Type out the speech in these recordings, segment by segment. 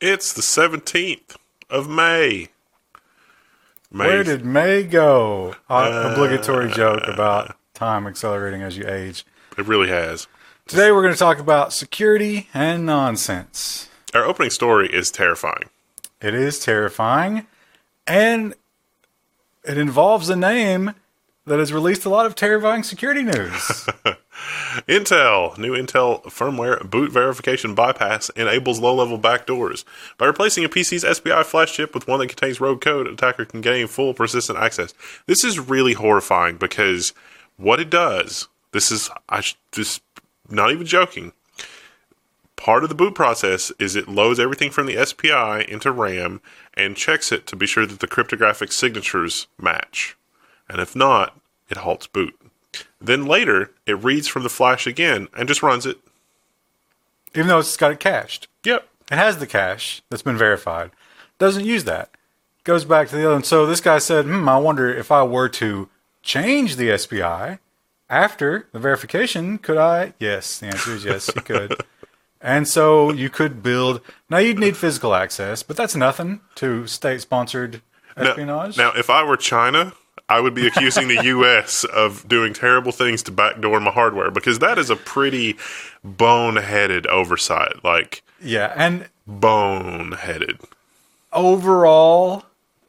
It's the 17th of May. Where did May go? Obligatory joke about time accelerating as you age. It really has. Today we're going to talk about security and nonsense. Our opening story is terrifying. It is terrifying, and it involves a name that has released a lot of terrifying security news. Intel. New Intel firmware boot verification bypass enables low-level backdoors. By replacing a PC's SPI flash chip with one that contains rogue code, an attacker can gain full persistent access. This is really horrifying because what it does, just not even joking, part of the boot process is it loads everything from the SPI into RAM and checks it to be sure that the cryptographic signatures match. And if not, it halts boot. Then later, it reads from the flash again and just runs it. Even though it's got it cached. Yep. It has the cache that's been verified. Doesn't use that. Goes back to the other one. So this guy said, I wonder if I were to change the SPI after the verification, could I? Yes, the answer is yes, you could. And so you could build... Now, you'd need physical access, but that's nothing to state-sponsored espionage. Now, if I were China, I would be accusing the U.S. of doing terrible things to backdoor my hardware, because that is a pretty boneheaded oversight. Yeah, and... Boneheaded. Overall,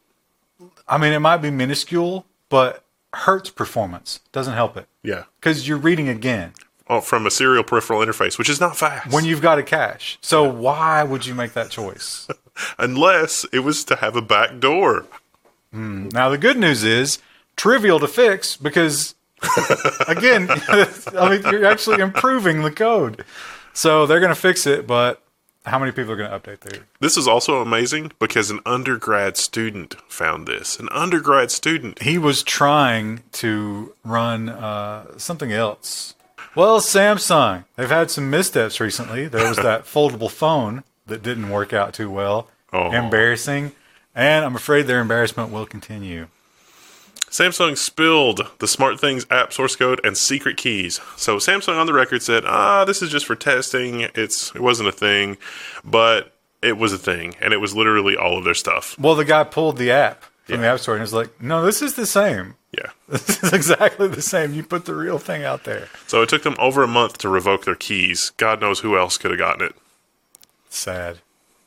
I mean, it might be minuscule, but hurts performance. Doesn't help it. Yeah. Because you're reading again. From a serial peripheral interface, which is not fast. When you've got a cache. So why would you make that choice? Unless it was to have a back door. Now, the good news is trivial to fix because, again, I mean, you're actually improving the code. So they're going to fix it, but how many people are going to update there? This is also amazing because an undergrad student found this. An undergrad student. He was trying to run something else. Well, Samsung, they've had some missteps recently. There was that foldable phone that didn't work out too well. Oh. Embarrassing. And I'm afraid their embarrassment will continue. Samsung spilled the SmartThings app source code and secret keys. So Samsung on the record said, this is just for testing. It wasn't a thing, but it was a thing. And it was literally all of their stuff. Well, the guy pulled the app from the App Store and was like, no, this is the same. Yeah. This is exactly the same. You put the real thing out there. So it took them over a month to revoke their keys. God knows who else could have gotten it. Sad.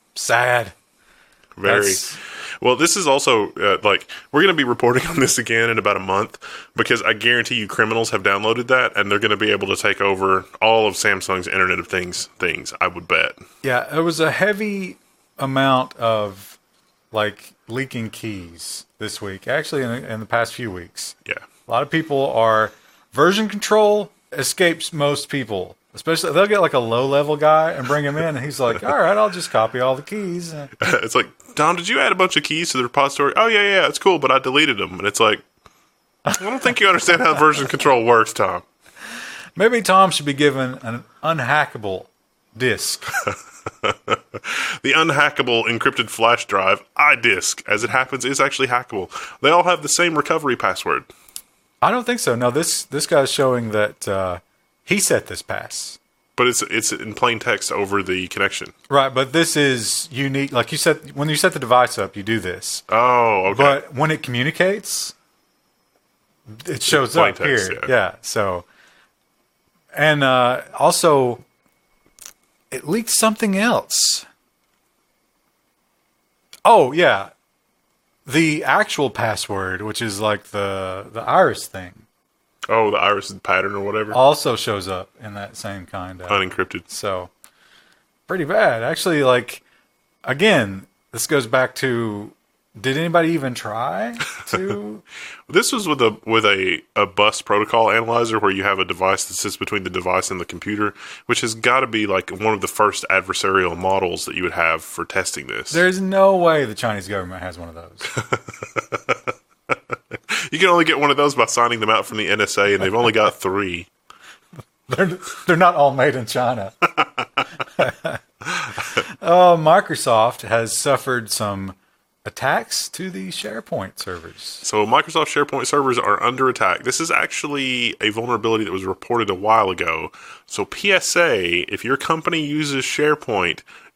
Very. Well, this is also, we're going to be reporting on this again in about a month because I guarantee you criminals have downloaded that and they're going to be able to take over all of Samsung's Internet of Things, I would bet. Yeah, it was a heavy amount of, leaking keys this week. Actually, in the past few weeks. Yeah. A lot of people are... Version control escapes most people. Especially, they'll get a low-level guy and bring him in, and he's like, all right, I'll just copy all the keys. It's like, Tom, did you add a bunch of keys to the repository? Oh, yeah, it's cool, but I deleted them. And it's like, I don't think you understand how version control works, Tom. Maybe Tom should be given an unhackable disk. The unhackable encrypted flash drive, iDisk, as it happens, is actually hackable. They all have the same recovery password. I don't think so. No, this guy's showing that he set this pass. But it's in plain text over the connection. Right, but this is unique. Like you said, when you set the device up, you do this. Oh, okay. But when it communicates, it shows up text, here. Yeah, so. And also, it leaked something else. Oh, yeah. The actual password, which is like the iris thing. Oh, the iris pattern or whatever. Also shows up in that same kind of... Unencrypted. So, pretty bad. Actually, again, this goes back to, did anybody even try to... This was with a bus protocol analyzer where you have a device that sits between the device and the computer, which has got to be one of the first adversarial models that you would have for testing this. There's no way the Chinese government has one of those. You can only get one of those by signing them out from the NSA, and they've only got 3. They're not all made in China. Microsoft has suffered some attacks to the SharePoint servers. So Microsoft SharePoint servers are under attack. This is actually a vulnerability that was reported a while ago. So PSA, if your company uses SharePoint,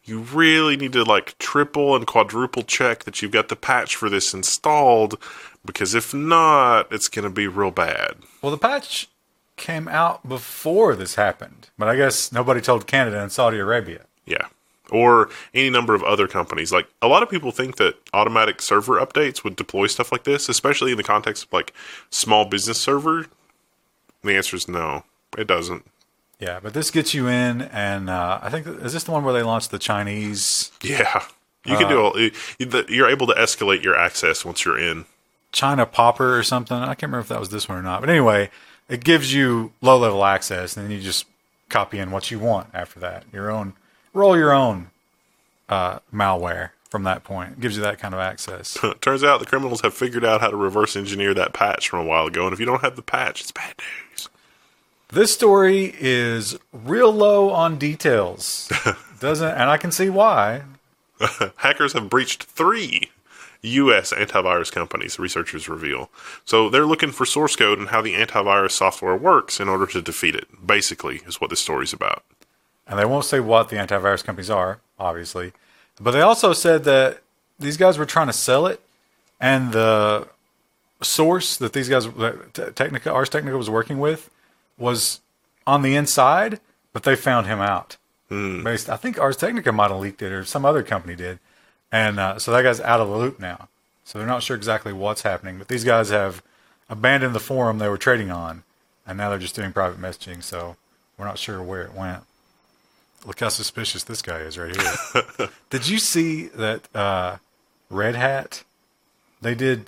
you really need to like triple and quadruple check that you've got the patch for this installed, because if not, it's going to be real bad. Well, the patch came out before this happened, but I guess nobody told Canada and Saudi Arabia. Yeah. Or any number of other companies. Like, a lot of people think that automatic server updates would deploy stuff like this, especially in the context of like small business server. The answer is no, it doesn't. Yeah, but this gets you in, and I think, is this the one where they launched the Chinese? Yeah. You can you're able to escalate your access once you're in. China Popper or something. I can't remember if that was this one or not. But anyway, it gives you low-level access, and then you just copy in what you want after that. Roll your own malware from that point. It gives you that kind of access. Turns out the criminals have figured out how to reverse engineer that patch from a while ago, and if you don't have the patch, it's bad news. This story is real low on details. And I can see why. Hackers have breached 3 U.S. antivirus companies, researchers reveal. So they're looking for source code and how the antivirus software works in order to defeat it, basically, is what this story's about. And they won't say what the antivirus companies are, obviously. But they also said that these guys were trying to sell it, and the source that these guys, Ars Technica was working with, was on the inside, but they found him out. I think Ars Technica might have leaked it, or some other company did. And so that guy's out of the loop now. So they're not sure exactly what's happening. But these guys have abandoned the forum they were trading on, and now they're just doing private messaging. So we're not sure where it went. Look how suspicious this guy is right here. Did you see that Red Hat, they did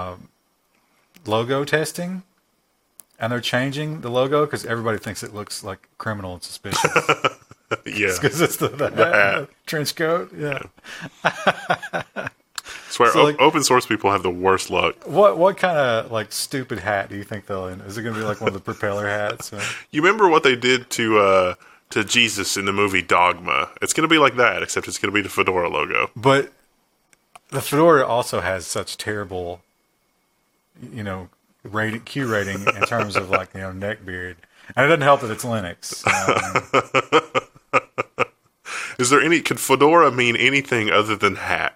logo testing, and they're changing the logo because everybody thinks it looks like criminal and suspicious. Yeah. Because it's the trench coat. Yeah. Swear, So, like, open source people have the worst luck. What kind of like stupid hat do you think they'll end? Is it going to be like one of the propeller hats? You remember what they did to Jesus in the movie Dogma? It's going to be like that, except it's going to be the fedora logo. But the fedora also has such terrible, Q rating in terms of like neck beard, and it doesn't help that it's Linux. Could fedora mean anything other than hat?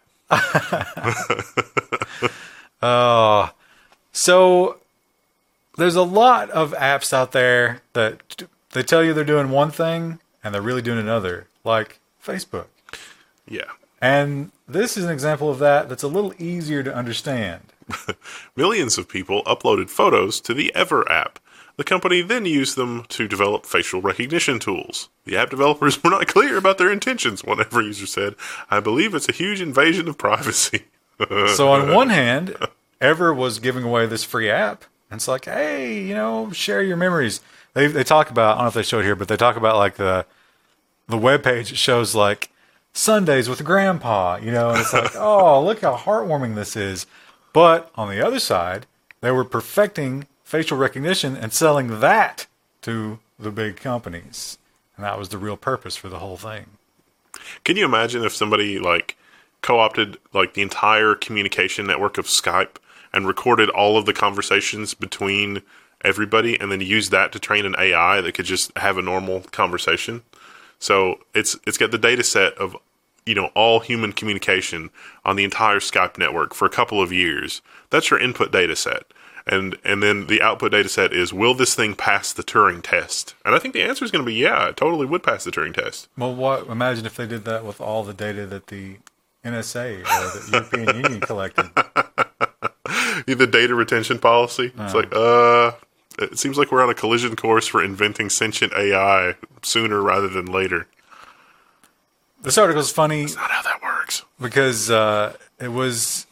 So there's a lot of apps out there that they tell you they're doing one thing and they're really doing another, like Facebook. Yeah. And this is an example of that that's a little easier to understand. Millions of people uploaded photos to the Ever app. The company then used them to develop facial recognition tools. The app developers were not clear about their intentions, one Ever user said. I believe it's a huge invasion of privacy. So on one hand, Ever was giving away this free app. And it's like, hey, share your memories. They talk about, I don't know if they show it here, but they talk about like the web page shows like Sundays with Grandpa, and it's like, oh, look how heartwarming this is. But on the other side, they were perfecting facial recognition and selling that to the big companies. And that was the real purpose for the whole thing. Can you imagine if somebody like co-opted like the entire communication network of Skype and recorded all of the conversations between everybody and then used that to train an AI that could just have a normal conversation? So it's got the data set of all human communication on the entire Skype network for a couple of years. That's your input data set. And then the output data set is, will this thing pass the Turing test? And I think the answer is going to be, yeah, it totally would pass the Turing test. Well, imagine if they did that with all the data that the NSA or the European Union collected. The data retention policy. Oh. It's like, it seems like we're on a collision course for inventing sentient AI sooner rather than later. This article is funny. That's not how that works. Because it was...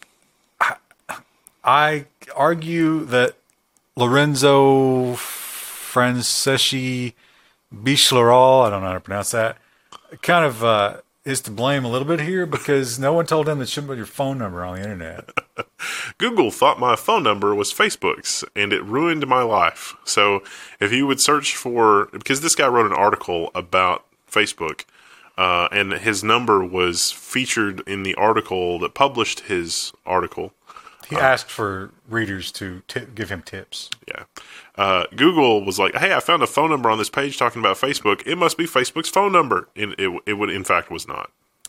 I argue that Lorenzo Franceschi Bichleral, I don't know how to pronounce that, kind of is to blame a little bit here because no one told him that shouldn't put your phone number on the internet. Google thought my phone number was Facebook's, and it ruined my life. So if you would search for... Because this guy wrote an article about Facebook, and his number was featured in the article that published his article. He asked for readers to give him tips. Yeah. Google was like, hey, I found a phone number on this page talking about Facebook. It must be Facebook's phone number. And it in fact was not.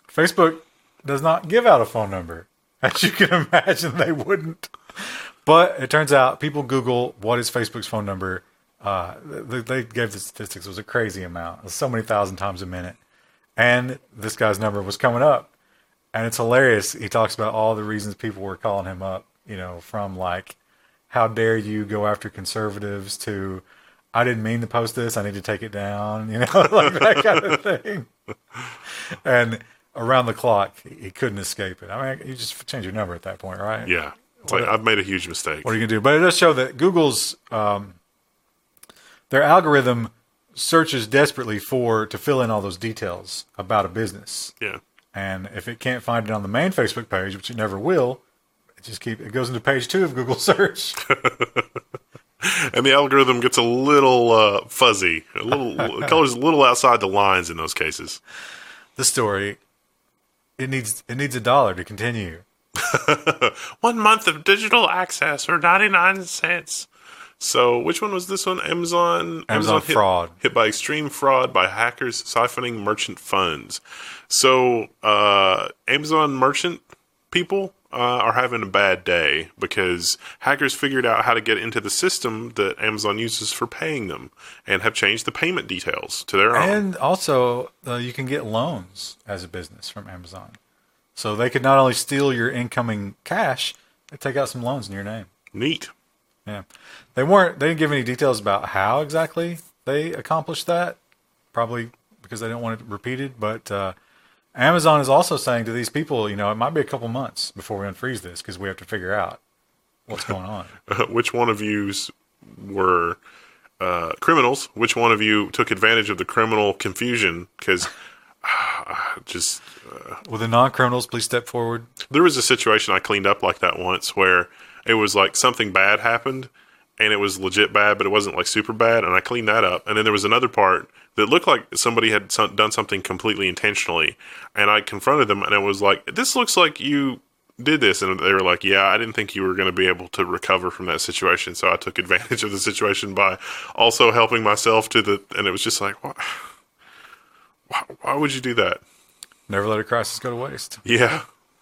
Facebook does not give out a phone number. As you can imagine, they wouldn't. But it turns out people Google what is Facebook's phone number. They gave the statistics. It was a crazy amount. It was so many thousand times a minute. And this guy's number was coming up. And it's hilarious. He talks about all the reasons people were calling him up, from like, how dare you go after conservatives to, I didn't mean to post this, I need to take it down, like that kind of thing. And around the clock, he couldn't escape it. I mean, you just change your number at that point, right? Yeah. It's like, I've made a huge mistake. What are you going to do? But it does show that Google's, their algorithm searches desperately to fill in all those details about a business. Yeah. And if it can't find it on the main Facebook page, which it never will, it goes into page 2 of Google search. And the algorithm gets a little fuzzy, colors a little outside the lines in those cases. The story, it needs $1 to continue. 1 month of digital access for 99 cents. So, which one was this one? Amazon fraud. Hit by extreme fraud by hackers siphoning merchant funds. So, Amazon merchant people are having a bad day because hackers figured out how to get into the system that Amazon uses for paying them and have changed the payment details to their own. And also, you can get loans as a business from Amazon. So they could not only steal your incoming cash, they take out some loans in your name. Neat. Yeah. They didn't give any details about how exactly they accomplished that. Probably because they didn't want it repeated. But Amazon is also saying to these people, it might be a couple months before we unfreeze this because we have to figure out what's going on. Which one of yous were criminals? Which one of you took advantage of the criminal confusion? Because Will the non-criminals please step forward? There was a situation I cleaned up like that once where it was like something bad happened and it was legit bad, but it wasn't like super bad. And I cleaned that up. And then there was another part that looked like somebody had done something completely intentionally. And I confronted them and it was like, this looks like you did this. And they were like, yeah, I didn't think you were going to be able to recover from that situation. So I took advantage of the situation by also helping myself and it was just like, what? Why would you do that? Never let a crisis go to waste. Yeah.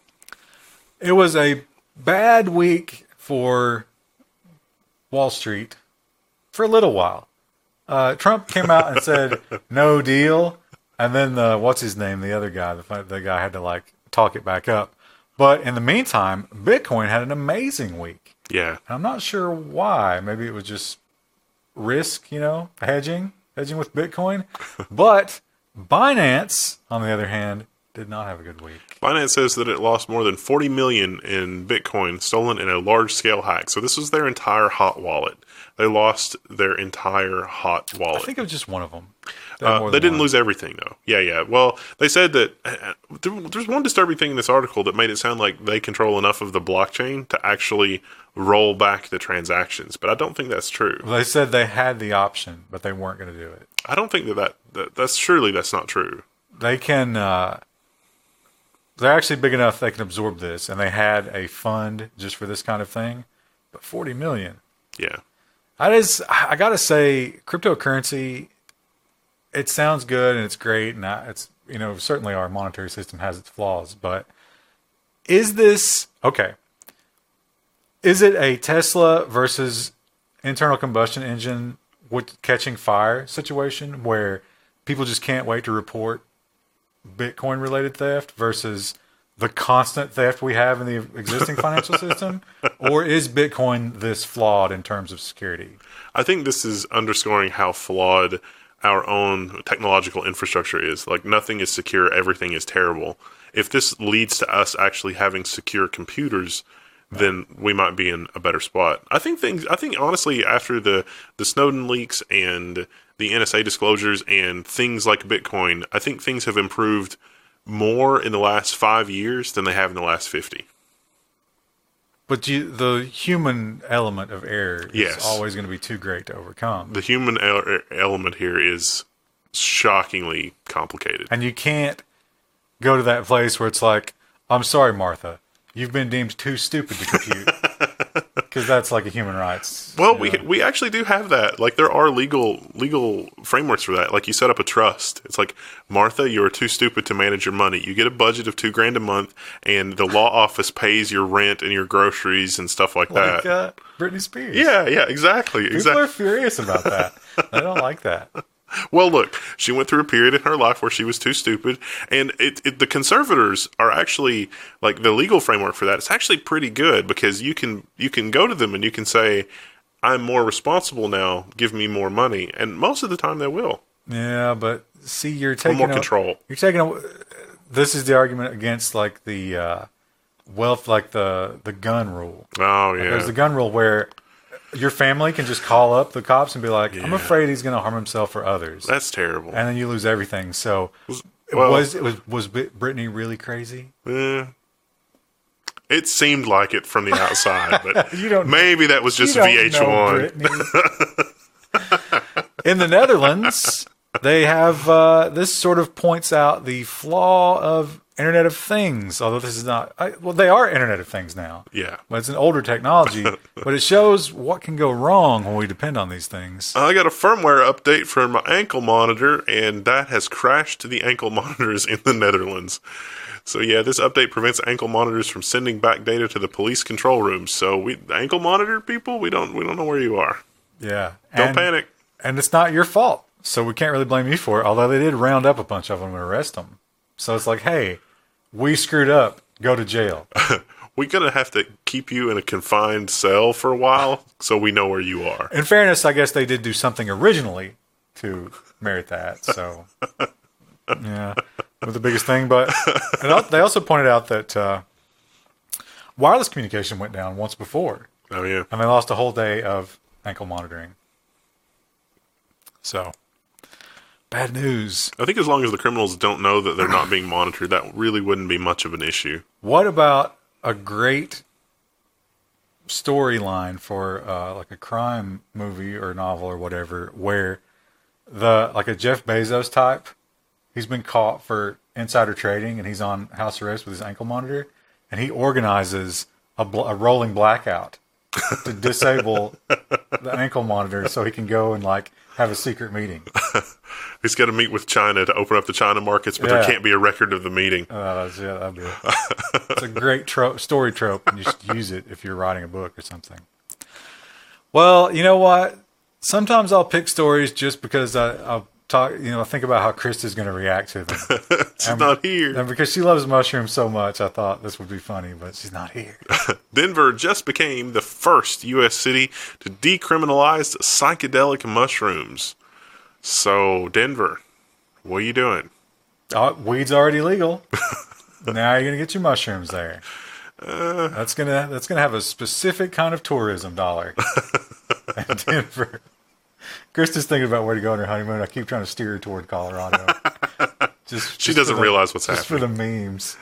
It was a bad week for Wall Street for a little while. Trump came out and said, no deal. And then what's his name? The other guy, the guy had to talk it back up. But in the meantime, Bitcoin had an amazing week. Yeah. And I'm not sure why. Maybe it was just risk, hedging with Bitcoin. But Binance, on the other hand, did not have a good week. Binance says that it lost more than 40 million in Bitcoin stolen in a large-scale hack. So this was their entire hot wallet. They lost their entire hot wallet. I think it was just one of them. They didn't lose everything, though. Yeah. Well, they said that there's one disturbing thing in this article that made it sound like they control enough of the blockchain to actually roll back the transactions. But I don't think that's true. Well, they said they had the option, but they weren't going to do it. I don't think that's not true. They can... they're actually big enough they can absorb this, and they had a fund just for this kind of thing. But 40 million. Yeah. I gotta say, cryptocurrency, it sounds good and it's great, and it's certainly our monetary system has its flaws, but is this okay? Is it a Tesla versus internal combustion engine with catching fire situation where people just can't wait to report Bitcoin related theft versus the constant theft we have in the existing financial system? Or is Bitcoin this flawed in terms of security? I think this is underscoring how flawed our own technological infrastructure is. Like, nothing is secure, everything is terrible. If this leads to us actually having secure computers, then we might be in a better spot. I think honestly, after the Snowden leaks and the NSA disclosures and things like Bitcoin, I think things have improved more in the last 5 years than they have in the last 50. But the human element of error is always going to be too great to overcome. The human element here is shockingly complicated. And you can't go to that place where it's like, I'm sorry, Martha, you've been deemed too stupid to compute. because that's like a human rights. Well, we actually do have that. Like, there are legal frameworks for that. Like, you set up a trust. It's like, Martha, you are too stupid to manage your money. You get a budget of $2,000 a month, and the law office pays your rent and your groceries and stuff like that. Like Britney Spears. Yeah, exactly. People are furious about that. They don't like that. Well, look, she went through a period in her life where she was too stupid, and the conservators are actually, like, the legal framework for that. It's actually pretty good because you can go to them and you can say, I'm more responsible now, give me more money, and most of the time they will. Yeah, but see, you're taking more control. You're taking this is the argument against like the wealth, like the gun rule. Oh yeah, like, there's the gun rule where your family can just call up the cops and be like, I'm afraid he's going to harm himself or others. That's terrible. And then you lose everything. So was Britney really crazy? It seemed like it from the outside, but you maybe that was just VH1. In the Netherlands, they have this sort of points out the flaw of Internet of Things, although this is not... they are Internet of Things now. Yeah. But it's an older technology. But it shows what can go wrong when we depend on these things. I got a firmware update for my ankle monitor, and that has crashed the ankle monitors in the Netherlands. So yeah, this update prevents ankle monitors from sending back data to the police control rooms. So ankle monitor people, we don't know where you are. Yeah. Don't panic. And it's not your fault. So we can't really blame you for it, although they did round up a bunch of them and arrest them. So it's like, hey, we screwed up. Go to jail. We're going to have to keep you in a confined cell for a while so we know where you are. In fairness, I guess they did do something originally to merit that. So, yeah, was the biggest thing. But they also pointed out that wireless communication went down once before. Oh, yeah. And they lost a whole day of ankle monitoring. So... bad news. I think as long as the criminals don't know that they're not being monitored, that really wouldn't be much of an issue. What about a great storyline for like a crime movie or novel or whatever, where like a Jeff Bezos type, he's been caught for insider trading and he's on house arrest with his ankle monitor, and he organizes a rolling blackout to disable the ankle monitor so he can go and like have a secret meeting. He's got to meet with China to open up the China markets, but there can't be a record of the meeting. That'd be it. It's a great story trope, and you should use it if you're writing a book or something. Well, you know what? Sometimes I'll pick stories just because I'll talk. I think about how Krista's going to react to them. She's not here. And because she loves mushrooms so much, I thought this would be funny, but she's not here. Denver just became the first U.S. city to decriminalize psychedelic mushrooms. So, Denver, what are you doing? Weed's already legal. Now you're gonna get your mushrooms there. That's gonna have a specific kind of tourism dollar. In Denver. Krista's thinking about where to go on her honeymoon. I keep trying to steer her toward Colorado. She doesn't realize what's happening. Just for the memes.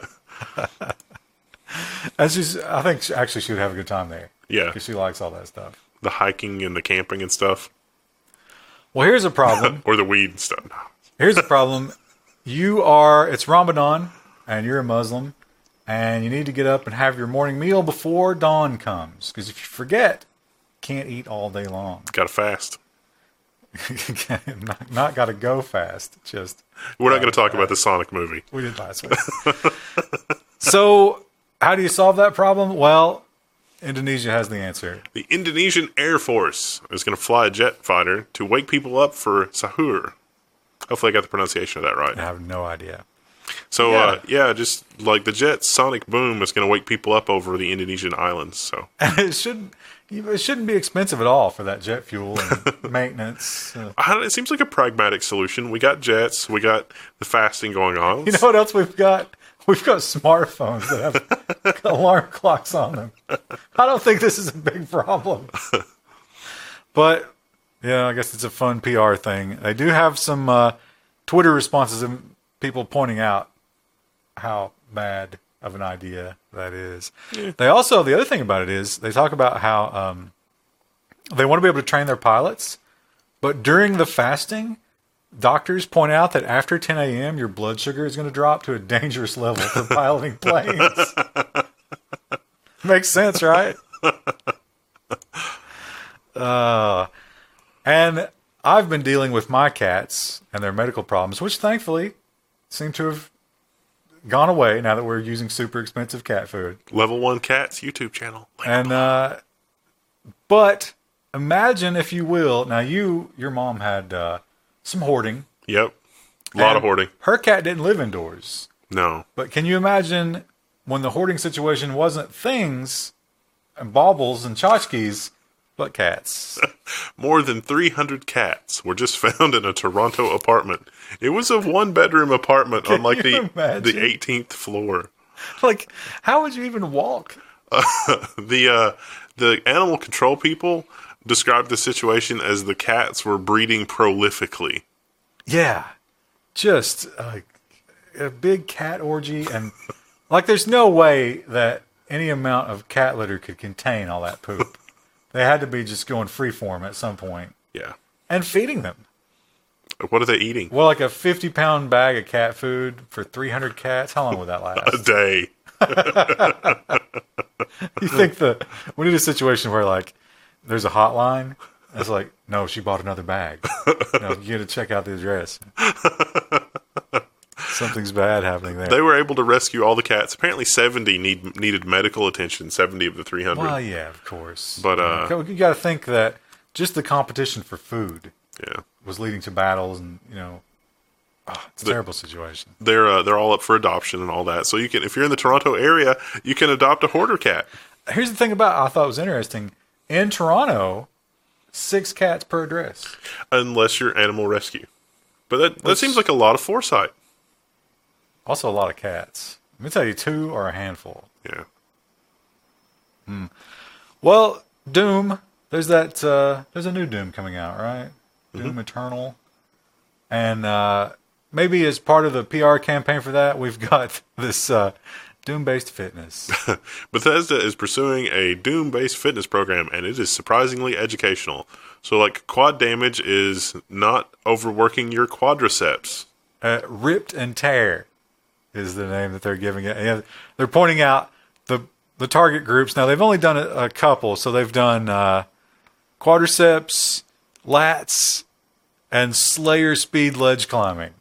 I think actually she would have a good time there. Yeah, because she likes all that stuff. The hiking and the camping and stuff. Well, here's a problem. Or the weed and stuff. No. Here's a problem. It's Ramadan, and you're a Muslim, and you need to get up and have your morning meal before dawn comes. Because if you forget, you can't eat all day long. Got to fast. not got to go fast. Just we're not going to talk about the Sonic movie. We did last week. So, how do you solve that problem? Well, Indonesia has the answer. The Indonesian Air Force is going to fly a jet fighter to wake people up for sahur. Hopefully I got the pronunciation of that right. I have no idea. So, just like the jet's sonic boom is going to wake people up over the Indonesian islands. So, and it shouldn't be expensive at all for that jet fuel and maintenance. It seems like a pragmatic solution. We got jets. We got the fasting going on. You know what else we've got? We've got smartphones that have alarm clocks on them. I don't think this is a big problem. But, yeah, I guess it's a fun PR thing. They do have some Twitter responses of people pointing out how bad of an idea that is. Yeah. The other thing about it is they talk about how they want to be able to train their pilots, but during the fasting, doctors point out that after 10 a.m., your blood sugar is going to drop to a dangerous level for piloting planes. Makes sense, right? And I've been dealing with my cats and their medical problems, which thankfully seem to have gone away now that we're using super expensive cat food. Level 1 Cats YouTube channel. And but imagine, if you will, now your mom had some hoarding. Yep. A lot of hoarding. Her cat didn't live indoors. No. But can you imagine when the hoarding situation wasn't things and baubles and tchotchkes, but cats? More than 300 cats were just found in a Toronto apartment. It was a one-bedroom apartment on like the 18th floor. Like, how would you even walk? The animal control people described the situation as the cats were breeding prolifically. Yeah. Just a big cat orgy. And like, there's no way that any amount of cat litter could contain all that poop. They had to be just going freeform at some point. Yeah. And feeding them. What are they eating? Well, like a 50-pound bag of cat food for 300 cats. How long would that last? A day. You think we need a situation where, like, there's a hotline. It's like, no, she bought another bag. You got to check out the address. Something's bad happening there. They were able to rescue all the cats. Apparently 70 needed medical attention, 70 of the 300. Well, yeah, of course. But you got to think that just the competition for food yeah, was leading to battles, and it's a terrible situation. They're all up for adoption and all that. So you can, if you're in the Toronto area, you can adopt a hoarder cat. Here's the thing I thought was interesting. In Toronto, 6 cats per address. Unless you're animal rescue. But that seems like a lot of foresight. Also a lot of cats. Let me tell you, 2 are a handful. Yeah. Well, Doom. There's a new Doom coming out, right? Doom Eternal. And maybe as part of the PR campaign for that, we've got this Doom-based fitness. Bethesda is pursuing a Doom-based fitness program, and it is surprisingly educational. So, like, quad damage is not overworking your quadriceps. Ripped and Tear is the name that they're giving it. And they're pointing out the target groups. Now, they've only done a couple. So they've done quadriceps, lats, and Slayer speed ledge climbing.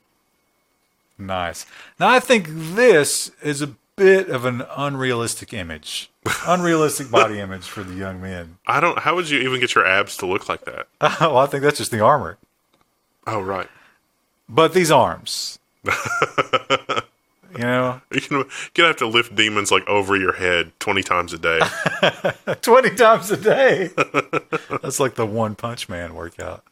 Nice. Now, I think this is a bit of an unrealistic image. Unrealistic body image for the young men. How would you even get your abs to look like that? Well, I think that's just the armor. Oh, right. But these arms. You're gonna have to lift demons like over your head 20 times a day. 20 times a day. That's like the One Punch Man workout.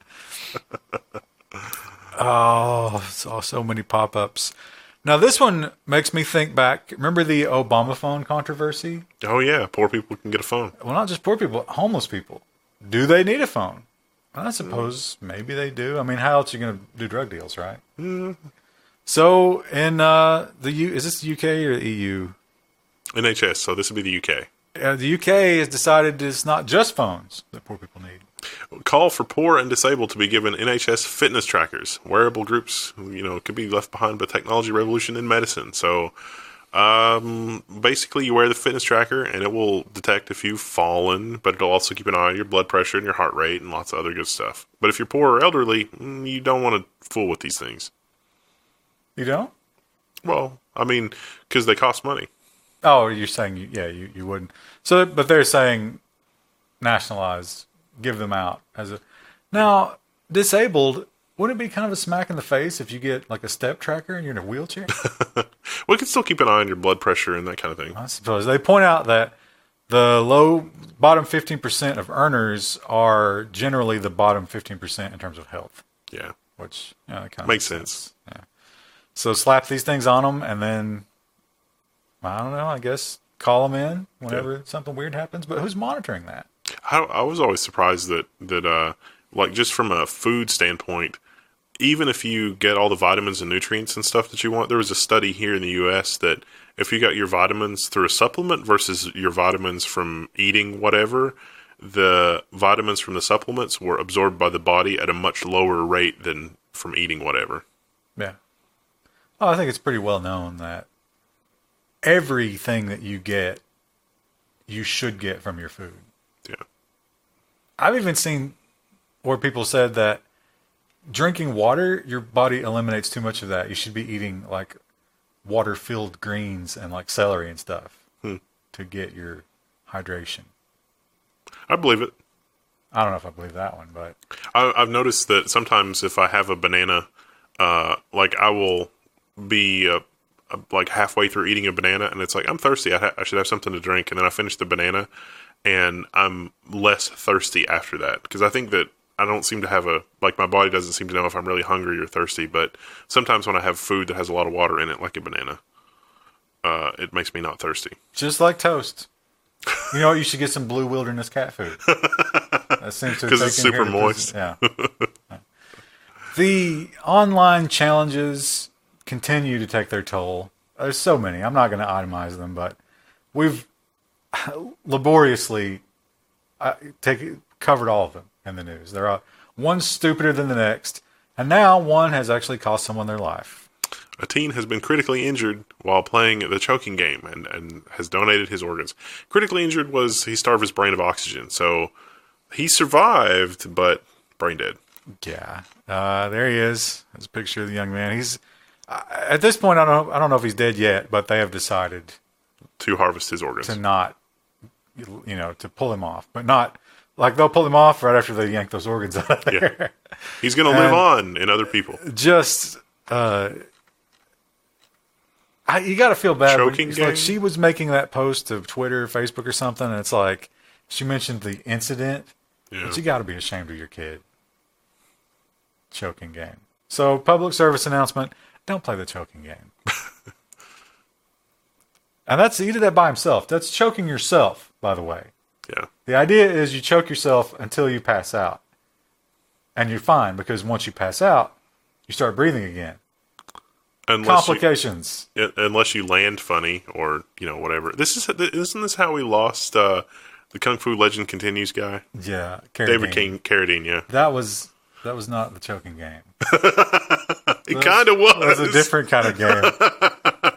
Oh, so many pop-ups. Now, this one makes me think back. Remember the Obama phone controversy? Oh, yeah. Poor people can get a phone. Well, not just poor people, homeless people. Do they need a phone? I suppose maybe they do. I mean, how else are you going to do drug deals, right? Mm. So, in is this the UK or the EU? NHS, so this would be the UK. The UK has decided it's not just phones that poor people need. Call for poor and disabled to be given NHS fitness trackers. Wearable groups, could be left behind by technology revolution in medicine. So, basically, you wear the fitness tracker, and it will detect if you've fallen, but it'll also keep an eye on your blood pressure and your heart rate and lots of other good stuff. But if you're poor or elderly, you don't want to fool with these things. You don't? Well, I mean, because they cost money. Oh, you're saying, you wouldn't. So, but they're saying nationalize, give them out as a. Now, disabled, wouldn't it be kind of a smack in the face if you get like a step tracker and you're in a wheelchair? We can still keep an eye on your blood pressure and that kind of thing. I suppose. They point out that the bottom 15% of earners are generally the bottom 15% in terms of health. Yeah. Which kind of makes sense. Yeah. So slap these things on them and then, I don't know, I guess call them in whenever something weird happens. But who's monitoring that? I was always surprised that like just from a food standpoint, even if you get all the vitamins and nutrients and stuff that you want, there was a study here in the U.S. that if you got your vitamins through a supplement versus your vitamins from eating whatever, the vitamins from the supplements were absorbed by the body at a much lower rate than from eating whatever. Yeah. Oh, I think it's pretty well known that everything that you get, you should get from your food. Yeah. I've even seen where people said that drinking water, your body eliminates too much of that. You should be eating like water-filled greens and like celery and stuff to get your hydration. I believe it. I don't know if I believe that one, but I've noticed that sometimes if I have a banana, like I will be like halfway through eating a banana, and it's like I'm thirsty. I should have something to drink, and then I finish the banana, and I'm less thirsty after that because I think that I don't seem to have my body doesn't seem to know if I'm really hungry or thirsty. But sometimes when I have food that has a lot of water in it, like a banana, it makes me not thirsty. just like toast. You know what? You should get some Blue Wilderness cat food. That seems to Because it's super moist. Yeah. The online challenges continue to take their toll. There's so many. I'm not going to itemize them, but we've laboriously covered all of them in the news. They're one stupider than the next, and now one has actually cost someone their life. A teen has been critically injured while playing the choking game and has donated his organs. Critically injured was he starved his brain of oxygen, so he survived, but brain dead. Yeah, there he is. There's a picture of the young man. He's at this point, I don't know if he's dead yet, but they have decided To harvest his organs. to not, to pull him off, but not like they'll pull him off right after they yank those organs out of there. Yeah. He's going to live on in other people. Just, you got to feel bad. Choking It's game? like she was making that post to Twitter, Facebook, or something, and it's like she mentioned the incident, Yeah. but you got to be ashamed of your kid. Choking game. So, public service announcement: don't play the choking game. And he did that by himself. That's choking yourself, by the way. Yeah. The idea is you choke yourself until you pass out. And you're fine, because once you pass out, you start breathing again. Complications. Unless you land funny or, whatever. Isn't this how we lost the Kung Fu Legend Continues guy? Yeah. David Carradine, yeah. That was not the choking game. It kind of was. It was a different kind of game.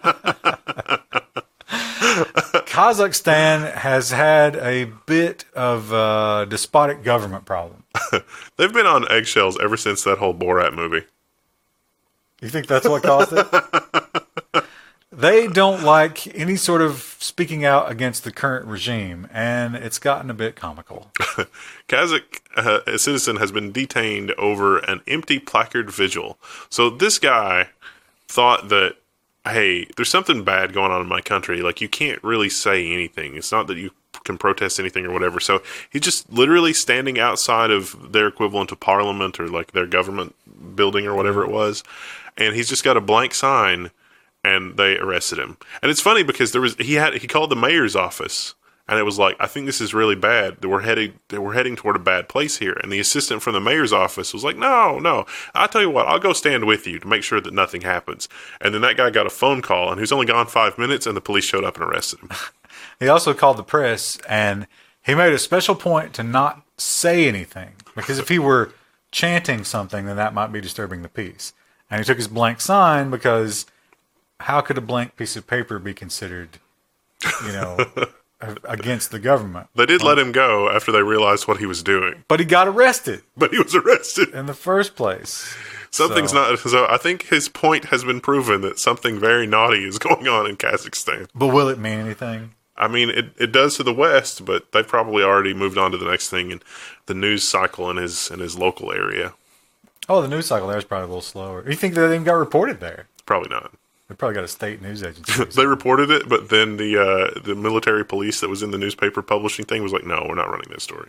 Kazakhstan has had a bit of a despotic government problem. They've been on eggshells ever since that whole Borat movie. You think that's what caused it? They don't like any sort of speaking out against the current regime, and it's gotten a bit comical. Kazakh a citizen has been detained over an empty placard vigil. So this guy thought that, hey, there's something bad going on in my country. Like, you can't really say anything. It's not that you can protest anything or whatever. So he's just literally standing outside of their equivalent of parliament or like their government building or whatever it was. And he's just got a blank sign, and they arrested him. And it's funny because he called the mayor's office, and it was like, I think this is really bad. We're heading toward a bad place here. And the assistant from the mayor's office was like, no, I'll tell you what, I'll go stand with you to make sure that nothing happens. And then that guy got a phone call, and he was only gone 5 minutes, and the police showed up and arrested him. He also called the press, and he made a special point to not say anything, because if he were chanting something, then that might be disturbing the peace. And he took his blank sign because how could a blank piece of paper be considered, against the government? They did let him go after they realized what he was doing. But he got arrested. But he was arrested. In the first place. Something's not. So I think his point has been proven that something very naughty is going on in Kazakhstan. But will it mean anything? I mean, it does to the West, but they've probably already moved on to the next thing in the news cycle in his local area. Oh, the news cycle there is probably a little slower. You think that they even got reported there? Probably not. They probably got a state news agency. They reported it, but then the military police that was in the newspaper publishing thing was like, no, we're not running this story.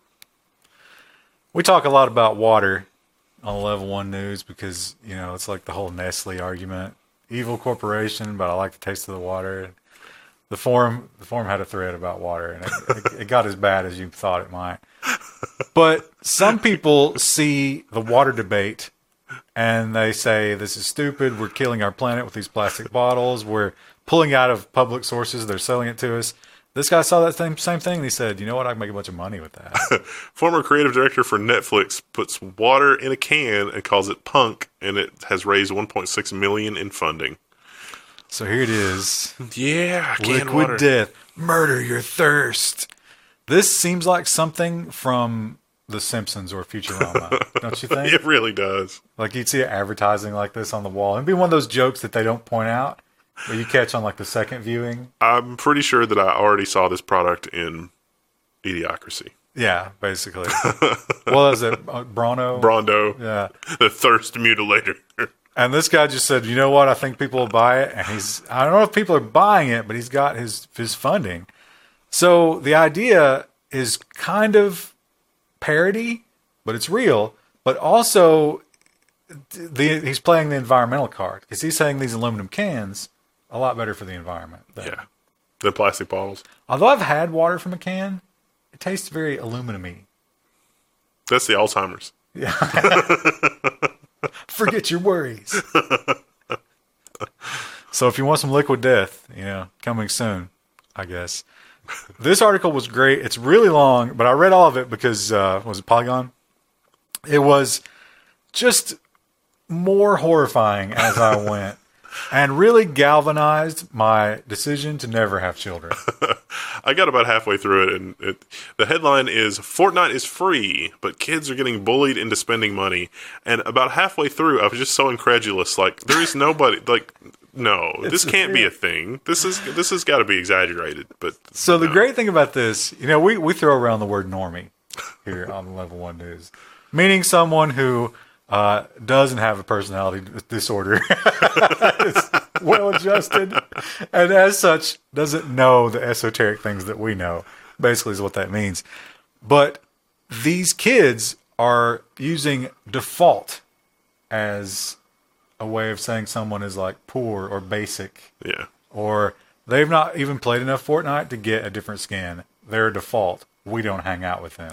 We talk a lot about water on Level 1 News because, it's like the whole Nestle argument. Evil corporation, but I like the taste of the water. The forum had a thread about water, and it got as bad as you thought it might. But some people see the water debate and they say, this is stupid. We're killing our planet with these plastic bottles. We're pulling out of public sources. They're selling it to us. This guy saw that same thing, and he said, you know what? I can make a bunch of money with that. Former creative director for Netflix puts water in a can and calls it punk, and it has raised $1.6 million in funding. So here it is. Yeah, canned Liquid water. death. Murder your thirst. This seems like something from The Simpsons or Futurama, don't you think? It really does. Like you'd see advertising like this on the wall. It'd be one of those jokes that they don't point out, but you catch on like the second viewing. I'm pretty sure that I already saw this product in Idiocracy. Yeah, basically. What is it? Brono? Brondo. Yeah. The thirst mutilator. And this guy just said, you know what? I think people will buy it. And I don't know if people are buying it, but he's got his funding. So the idea is kind of parody, but it's real. But also, he's playing the environmental card because he's saying these aluminum cans a lot better for the environment. Yeah. Than plastic bottles. Although I've had water from a can, it tastes very aluminum-y. That's the Alzheimer's. Yeah. Forget your worries. So if you want some liquid death, coming soon, I guess. This article was great. It's really long, but I read all of it because, was it Polygon? It was just more horrifying as I went and really galvanized my decision to never have children. I got about halfway through it, and the headline is, Fortnite is free, but kids are getting bullied into spending money. And about halfway through, I was just so incredulous. Like, there is nobody, like, no, this can't be a thing. This has got to be exaggerated. But so the great thing about this, we throw around the word normie here on the Level 1 News, meaning someone who doesn't have a personality disorder, is well-adjusted, and as such, doesn't know the esoteric things that we know, basically is what that means. But these kids are using default as a way of saying someone is like poor or basic. Yeah. Or they've not even played enough Fortnite to get a different skin. They're a default. We don't hang out with them.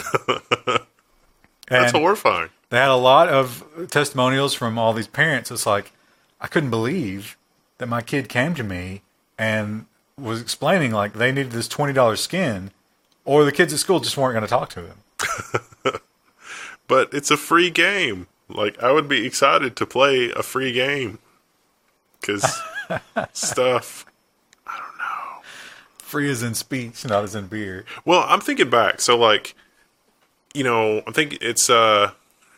That's horrifying. They had a lot of testimonials from all these parents. It's like, I couldn't believe that my kid came to me and was explaining like they needed this $20 skin, or the kids at school just weren't going to talk to them. But it's a free game. Like, I would be excited to play a free game. Because stuff, I don't know. Free as in speech, not as in beer. Well, I'm thinking back. So, like, I think it's, I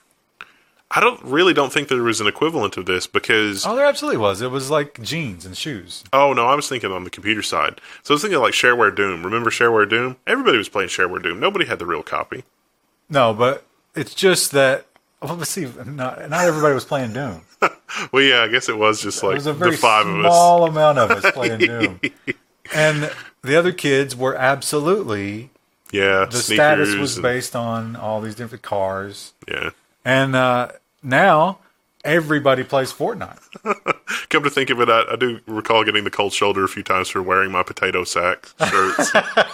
don't think there was an equivalent of this because... Oh, there absolutely was. It was like jeans and shoes. Oh, no, I was thinking on the computer side. So I was thinking like Shareware Doom. Remember Shareware Doom? Everybody was playing Shareware Doom. Nobody had the real copy. No, but it's just that... Well, let's see. Not everybody was playing Doom. Well, yeah, I guess it was just like it was a very the five of us. Small amount of us playing Doom. And the other kids were absolutely... Yeah, the status was based on all these different cars. Yeah. And now everybody plays Fortnite. Come to think of it, I do recall getting the cold shoulder a few times for wearing my potato sack shirts.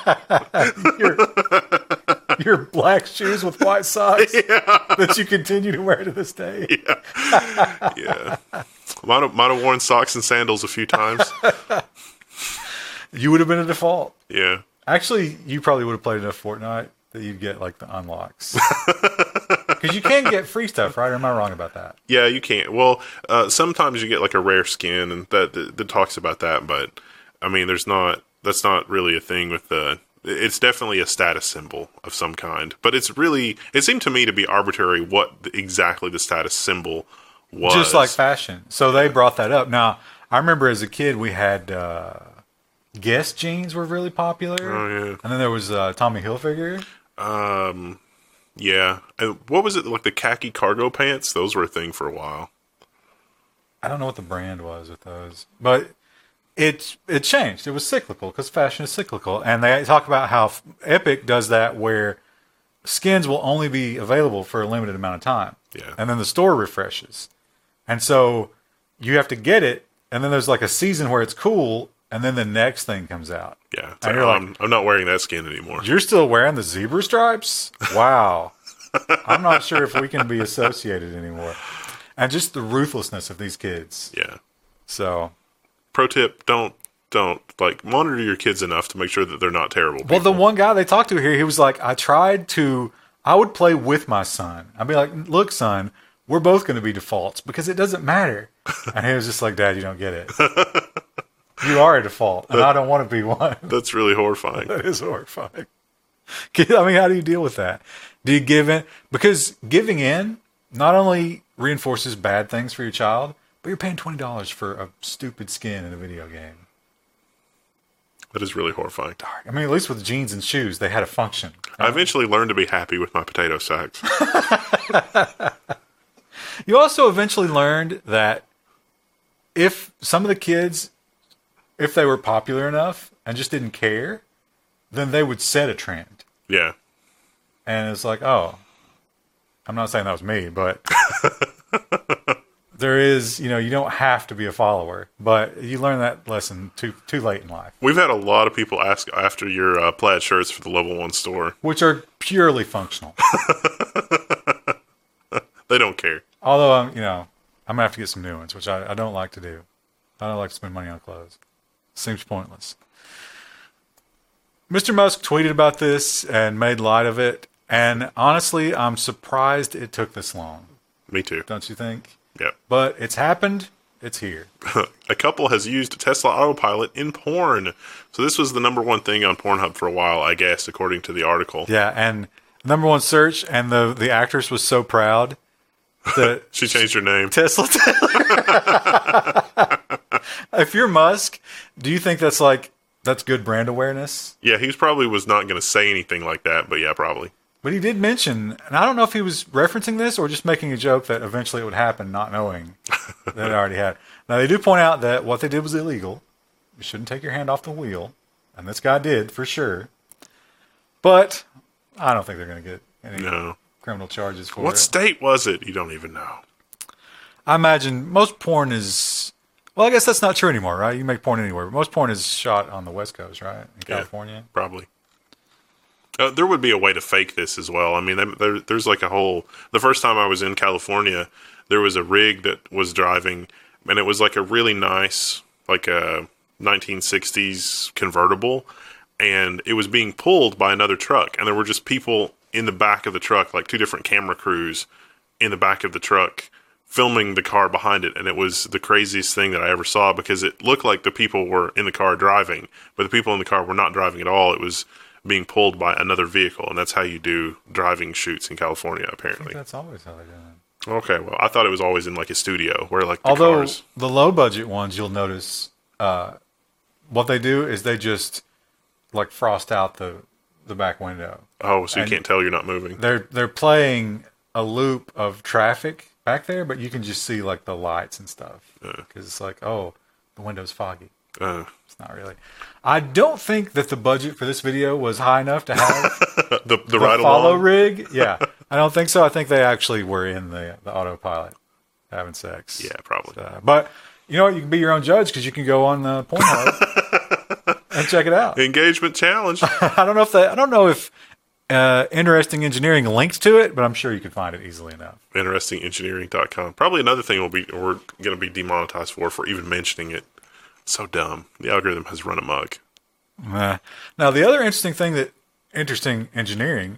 Your black shoes with white socks that you continue to wear to this day. Yeah. Might have worn socks and sandals a few times. You would have been a default. Yeah. Actually, you probably would have played enough Fortnite that you'd get like the unlocks. Because you can get free stuff, right? Or am I wrong about that? Yeah, you can't. Well, sometimes you get like a rare skin, and that talks about that. But I mean, that's not really a thing with the. It's definitely a status symbol of some kind, but it seemed to me to be arbitrary what exactly the status symbol was. Just like fashion. So they brought that up. Now, I remember as a kid we had Guess jeans were really popular. Oh yeah. And then there was Tommy Hilfiger. Yeah. And what was it, like the khaki cargo pants? Those were a thing for a while. I don't know what the brand was with those, but it changed. It was cyclical because fashion is cyclical, and they talk about how Epic does that where skins will only be available for a limited amount of time. Yeah. And then the store refreshes, and so you have to get it, and then there's like a season where it's cool, and then the next thing comes out. Yeah. And you're like, I'm not wearing that skin anymore. You're still wearing the zebra stripes? Wow. I'm not sure if we can be associated anymore. And just the ruthlessness of these kids. Yeah. So, pro tip, don't like monitor your kids enough to make sure that they're not terrible people. Well, the one guy they talked to here, he was like, I would play with my son. I'd be like, look, son, we're both going to be defaults because it doesn't matter. And he was just like, Dad, you don't get it. You are a default, and I don't want to be one. That's really horrifying. That is horrifying. I mean, how do you deal with that? Do you give in? Because giving in not only reinforces bad things for your child, but you're paying $20 for a stupid skin in a video game. That is really horrifying. Dark. I mean, at least with jeans and shoes, they had a function. I eventually learned to be happy with my potato sacks. You also eventually learned that if some of the kids, if they were popular enough and just didn't care, then they would set a trend. Yeah. And it's like, oh, I'm not saying that was me, but there is, you don't have to be a follower, but you learn that lesson too late in life. We've had a lot of people ask after your plaid shirts for the Level 1 store. Which are purely functional. They don't care. Although, I'm going to have to get some new ones, which I don't like to do. I don't like to spend money on clothes. Seems pointless. Mr. Musk tweeted about this and made light of it. And honestly, I'm surprised it took this long. Me too. Don't you think? Yep. But it's happened. It's here. A couple has used Tesla Autopilot in porn. So this was the number one thing on Pornhub for a while, I guess, according to the article. Yeah, and number one search, and the actress was so proud that she changed her name. Tesla Taylor. If you're Musk, do you think that's good brand awareness? Yeah, he probably was not going to say anything like that, but yeah, probably. But he did mention, and I don't know if he was referencing this or just making a joke that eventually it would happen, not knowing that it already had. Now, they do point out that what they did was illegal. You shouldn't take your hand off the wheel, and this guy did, for sure. But I don't think they're going to get any criminal charges for it. What state was it? You don't even know. I imagine most porn is... Well, I guess that's not true anymore, right? You can make porn anywhere. But most porn is shot on the West Coast, right? In California? Yeah, probably. There would be a way to fake this as well. I mean, there's like a whole... The first time I was in California, there was a rig that was driving, and it was like a really nice, like a 1960s convertible, and it was being pulled by another truck, and there were just people in the back of the truck, like two different camera crews in the back of the truck, filming the car behind it, and it was the craziest thing that I ever saw because it looked like the people were in the car driving, but the people in the car were not driving at all. It was being pulled by another vehicle, and that's how you do driving shoots in California, apparently. I think that's always how they do it. Okay, well, I thought it was always in like a studio where like the Although cars... the low budget ones, you'll notice what they do is they just like frost out the back window. Oh, so you can't tell you're not moving. They're playing a loop of traffic back there, but you can just see like the lights and stuff because it's like, oh, the window's foggy. It's not really. I don't think that the budget for this video was high enough to have the ride follow along rig. Yeah, I don't think so. I think they actually were in the autopilot having sex. Yeah, probably. But you know what? You can be your own judge because you can go on the Pornhub and check it out. Engagement challenge. I don't know if Interesting Engineering linked to it, but I'm sure you can find it easily enough. InterestingEngineering.com. Probably another thing we're going to be demonetized for even mentioning it. So dumb. The algorithm has run amok. Now, the other interesting thing that Interesting Engineering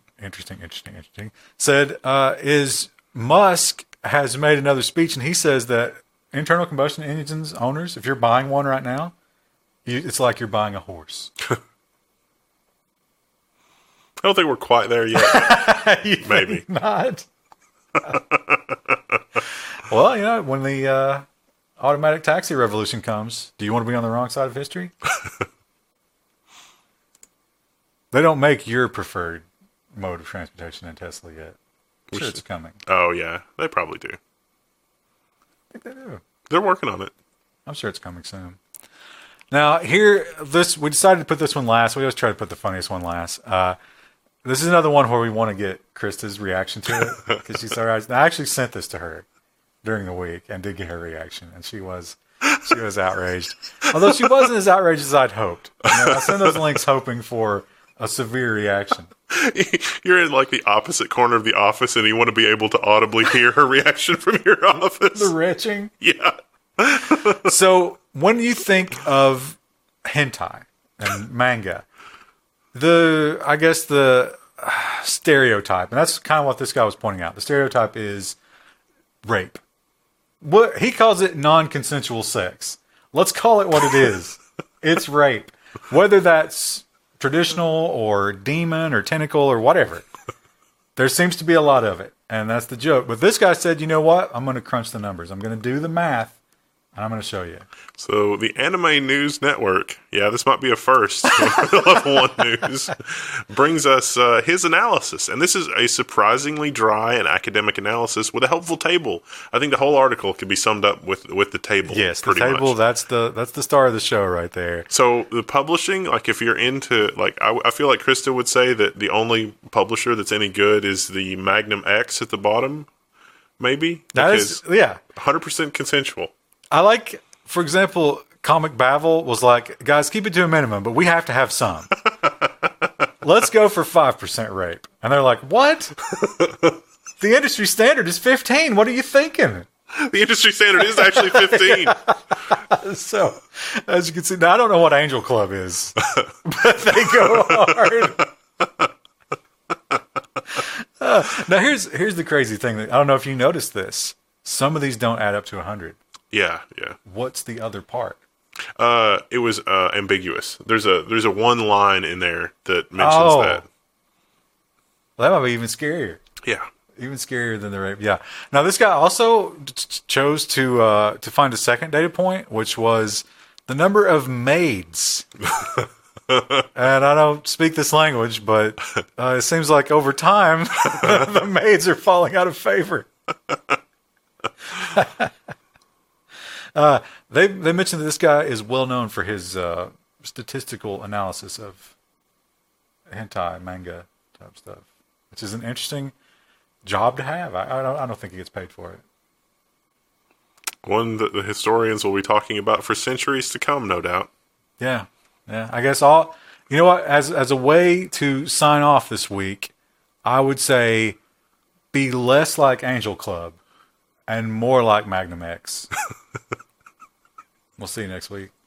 said is Musk has made another speech, and he says that internal combustion engines owners, if you're buying one right now, it's like you're buying a horse. I don't think we're quite there yet. Maybe not. Well, when the automatic taxi revolution comes, do you want to be on the wrong side of history? They don't make your preferred mode of transportation in Tesla yet. I'm sure it's coming. Oh, yeah. They probably do. I think they do. They're working on it. I'm sure it's coming soon. Now, we decided to put this one last. We always try to put the funniest one last. This is another one where we want to get Krista's reaction to it because she's so right. I actually sent this to her during the week and did get her reaction, and she was outraged. Although she wasn't as outraged as I'd hoped. I sent those links hoping for a severe reaction. You're in like the opposite corner of the office, and you want to be able to audibly hear her reaction from your office. The retching. Yeah. So when you think of hentai and manga, I guess the stereotype, and that's kind of what this guy was pointing out. The stereotype is rape. What he calls it non-consensual sex. Let's call it what it is. It's rape. Whether that's traditional or demon or tentacle or whatever. There seems to be a lot of it, and that's the joke. But this guy said, you know what? I'm going to crunch the numbers. I'm going to do the math, and I'm going to show you. So the Anime News Network, yeah, this might be a first, Level 1 News, brings us his analysis. And this is a surprisingly dry and academic analysis with a helpful table. I think the whole article could be summed up with the table. Yes, the pretty table, much. that's the star of the show right there. So the publishing, like if you're into, like I feel like Krista would say that the only publisher that's any good is the Magnum X at the bottom, maybe? That is, yeah. 100% consensual. I like, for example, Comic Babel was like, guys, keep it to a minimum, but we have to have some. Let's go for 5% rape. And they're like, what? The industry standard is 15. What are you thinking? The industry standard is actually 15. So, as you can see, now I don't know what Angel Club is, but they go hard. Now, here's the crazy thing. I don't know if you noticed this. Some of these don't add up to 100. Yeah. What's the other part? It was ambiguous. There's a one line in there that mentions that. Well, that might be even scarier. Yeah. Even scarier than the rape. Yeah. Now, this guy also chose to find a second data point, which was the number of maids. And I don't speak this language, but it seems like over time, the maids are falling out of favor. They mentioned that this guy is well known for his statistical analysis of hentai manga type stuff, which is an interesting job to have. I don't think he gets paid for it. One that the historians will be talking about for centuries to come, no doubt. Yeah. I guess you know what? As a way to sign off this week, I would say be less like Angel Club and more like Magnum X. We'll see you next week.